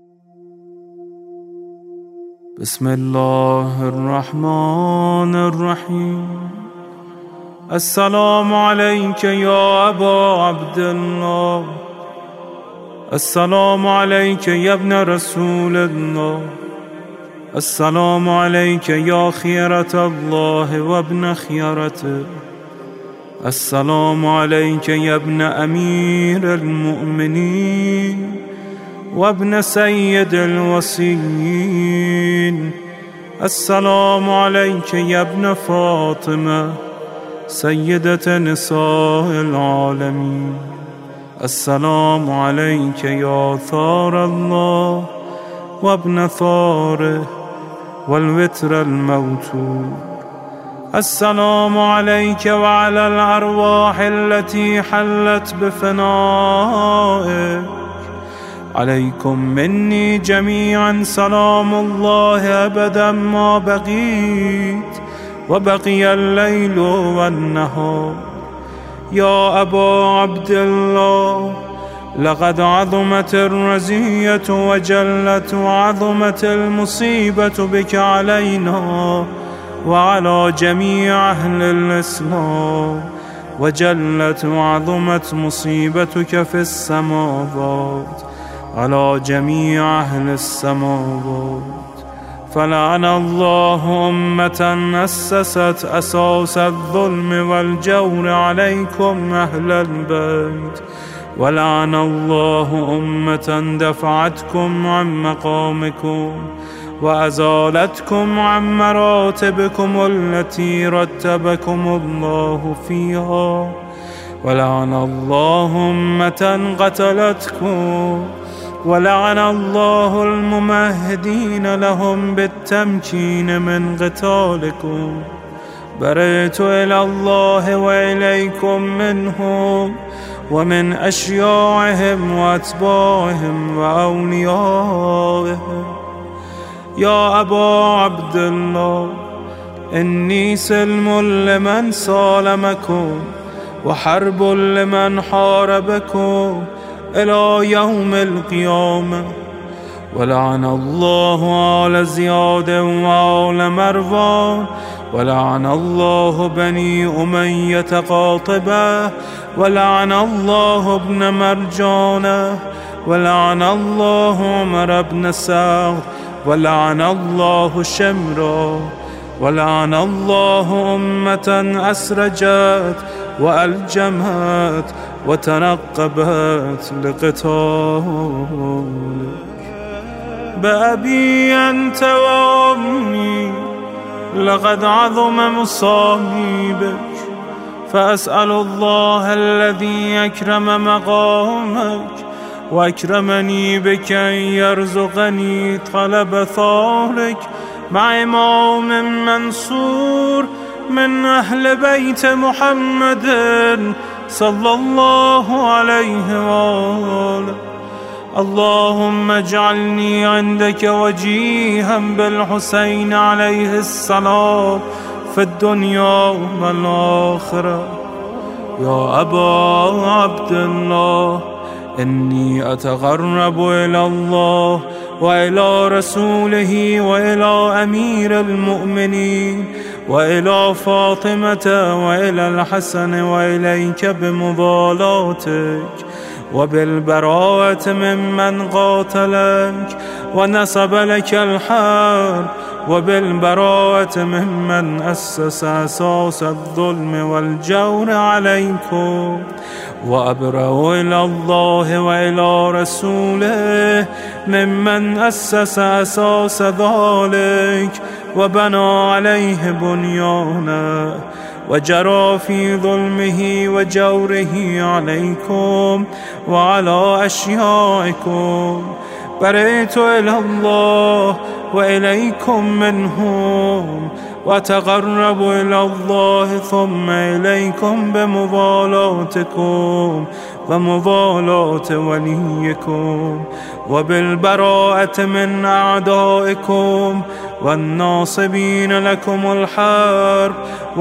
بسم الله الرحمن الرحيم. السلام عليك يا أبا عبد الله، السلام عليك يا ابن رسول الله، السلام عليك يا خيرة الله وابن خيرته، السلام عليك يا ابن أمير المؤمنين وابن سيد الوصيين، السلام عليك يا ابن فاطمة سيدة نساء العالمين، السلام عليك يا ثار الله وابن ثاره والوتر الموتور، السلام عليك وعلى الأرواح التي حلت بفنائك، عليكم مني جميعا سلام الله أبدا ما بقيت وبقي الليل والنهار. يا أبا عبد الله، لقد عظمت الرزية وجلت وعظمت المصيبة بك علينا وعلى جميع أهل الإسلام، وجلت وعظمت مصيبتك في السماوات على جميع أهل السماوات. فلعن الله أمة أسست أساس الظلم والجور عليكم أهل البيت، ولعن الله أمة دفعتكم عن مقامكم وأزالتكم عن مراتبكم التي رتبكم الله فيها، ولعن الله أمة قتلتكم، ولعن الله الممهدين لهم بالتمكين من قتالكم. برئت إلى الله وإليكم منهم ومن أشياعهم وأتباعهم وأوليائهم. يا أبا عبد الله، إني سلم لمن سالمكم وحرب لمن حاربكم إلى يوم القيامة. ولعن الله آل زياد وآل مروان، ولعن الله بني أمية قاطبة، ولعن الله ابن مرجانة، ولعن الله عمر بن سعد، ولعن الله شمرا، ولعن الله أمة أسرجت وألجمت وتنقبت لقتالك. بأبي أنت وأمي، لقد عظم مصائبك، فأسأل الله الذي أكرم مقامك وأكرمني بك أن يرزقني طلب ثارك مع إمام منصور من أهل بيت محمد صلى الله عليه وآله. اللهم اجعلني عندك وجيها بالحسين عليه السلام في الدنيا والآخرة. يا أبا عبد الله، إني أتقرب إلى الله وإلى رسوله وإلى أمير المؤمنين وإلى فاطمة وإلى الحسن وإليك بمضالاتك وبالبراءة ممن قاتلك ونصب لك الحرب، وبالبراءة ممن أسس أساس الظلم والجور عليكم. وأبرأ إلى الله وإلى رسوله ممن أسس أساس ذلك وبنى عليه بنيانه وجرى في ظلمه وجوره عليكم وعلى أشيائكم. برئت إلى الله وإليكم منهم، وتقرب إلى الله ثم إليكم بمضالاتكم ومضالاة وليكم، وبالبراءة من أعدائكم والناصبين لكم الحرب،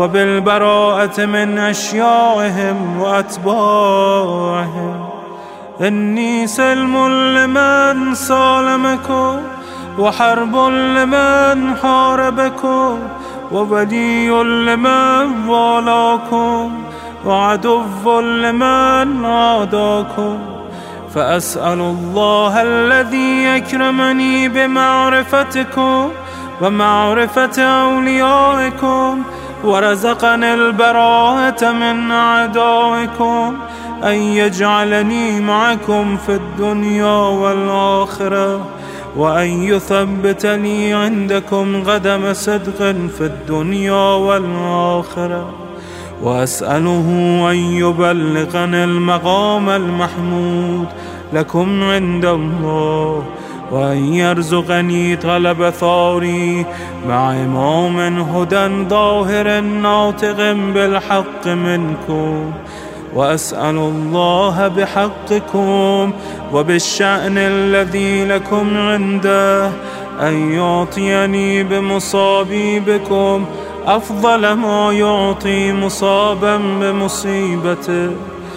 وبالبراءة من أشياعهم وأتباعهم. إني سلم لمن سالمكم وحرب لمن حاربكم وولي لمن والاكم وعدو لمن عاداكم، فأسأل الله الذي يكرمني بمعرفتكم ومعرفة أوليائكم ورزقني البراءة من أعدائكم أن يجعلني معكم في الدنيا والآخرة، وأن يثبت لي عندكم قدم صدق في الدنيا والآخرة، وأسأله أن يبلغني المقام المحمود لكم عند الله، وأن يرزقني طلب ثاري مع إمام هدى ظاهر ناطق بالحق منكم، وأسأل الله بحقكم وبالشأن الذي لكم عنده أن يعطيني بمصابي بكم أفضل ما يعطي مصابا بمصيبته،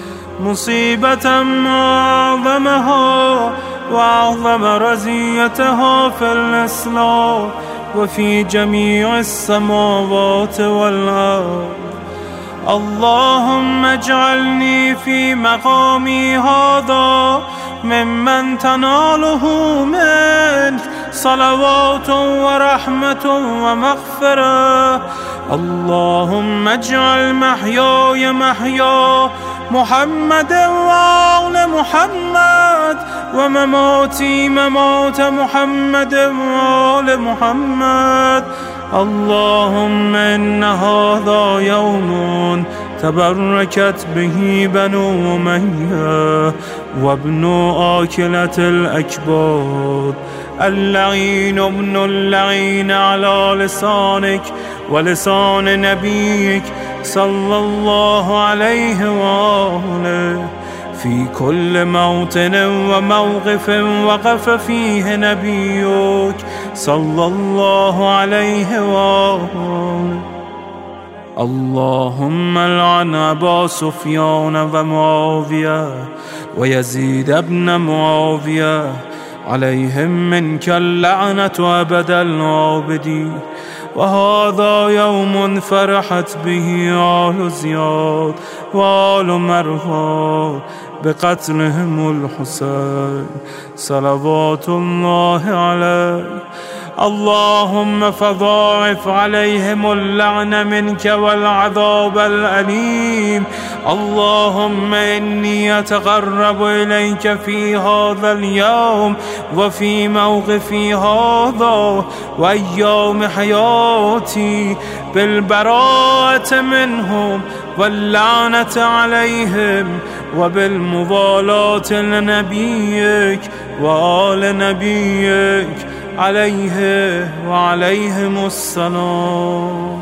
مصيبة ما أعظمها وأعظم رزيتها في الإسلام وفي جميع السماوات والأرض. اللهم اجعلني في مقامي هذا ممن تناله منك صلوات ورحمة ومغفرة. اللهم اجعل محياي محيا محمد وآل محمد ومماتي ممات محمد وآل محمد. اللهم إن هذا يوم تبركت به بنو أمية وابن آكلة الأكباد، اللعين ابن اللعين على لسانك ولسان نبيك صلى الله عليه وآله، في كل موطن وموقف وقف فيه نبيك صلى الله عليه وآله. اللهم لعن أبا سفيان ومعاوية ويزيد بن معاوية، عليهم منك اللعنة أبد العابدين. وهذا يوم فرحت به آل زياد وآل مروان بقتلهم الحسين صلوات الله عليه. اللهم فضاعف عليهم اللعن منك والعذاب الأليم. اللهم إني أتقرب إليك في هذا اليوم وفي موقفي هذا وأيام حياتي بالبراءة منهم واللعنة عليهم وبالموالاة لنبيك وآل نبيك عليه وعليهم السلام.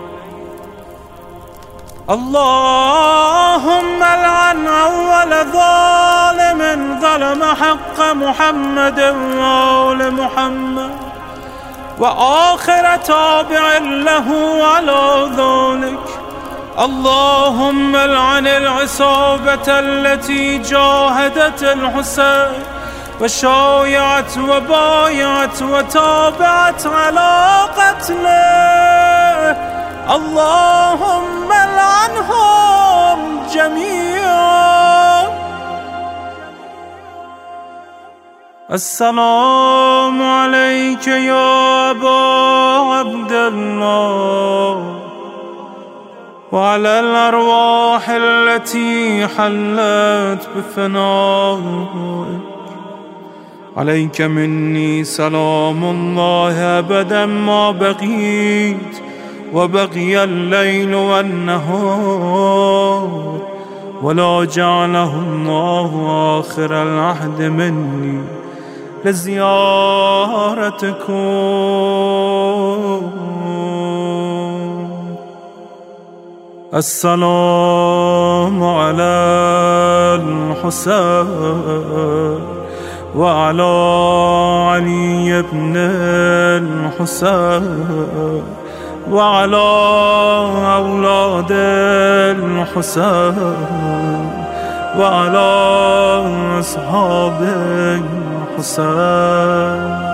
اللهم لعن أول ظالم ظلم حق محمد وآل محمد وآخر تابع له على ذلك. اللهم لعن العصابة التي جاهدت الحسين وشايعت وبايعت وتابعت على قتله. اللهم لعنهم جميعا. السلام عليك يا أبا عبد الله وعلى الأرواح التي حلت بفنائك. عليك مني سلام الله أبدا ما بقيت وبقي الليل والنهار، ولا جعله الله آخر العهد مني لزيارتكم. السلام على الحسين وعلى علي بن الحسين وعلى أولاد الحسين وعلى أصحاب الحسين.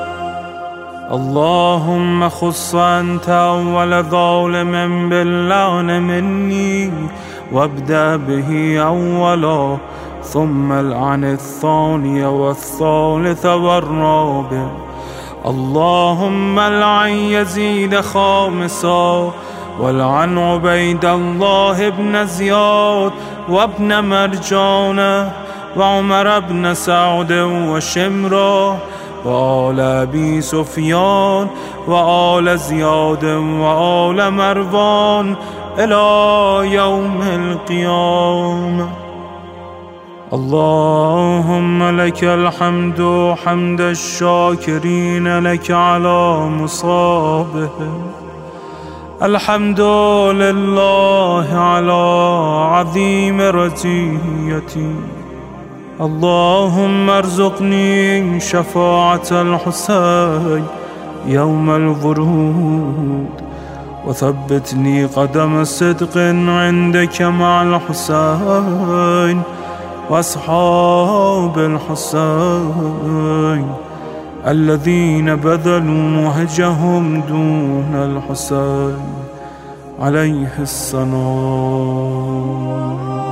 اللهم خص أنت أول ظالم باللعن مني، وابدأ به أولا، ثم العن الثاني والثالث والرابع. اللهم العن يزيد خامسا، والعن عبيد الله بن زياد وابن مرجان وعمر بن سعد وشمرة وآل أبي سفيان وآل زياد وآل مروان إلى يوم القيامة. اللهم لك الحمد حمد الشاكرين لك على مصابهم. الحمد لله على عظيم رزيتي. اللهم ارزقني شفاعة الحسين يوم الورود، وثبتني قدم صدق عندك مع الحسين وأصحاب الحسين الذين بذلوا مهجهم دون الحسين عليه السلام.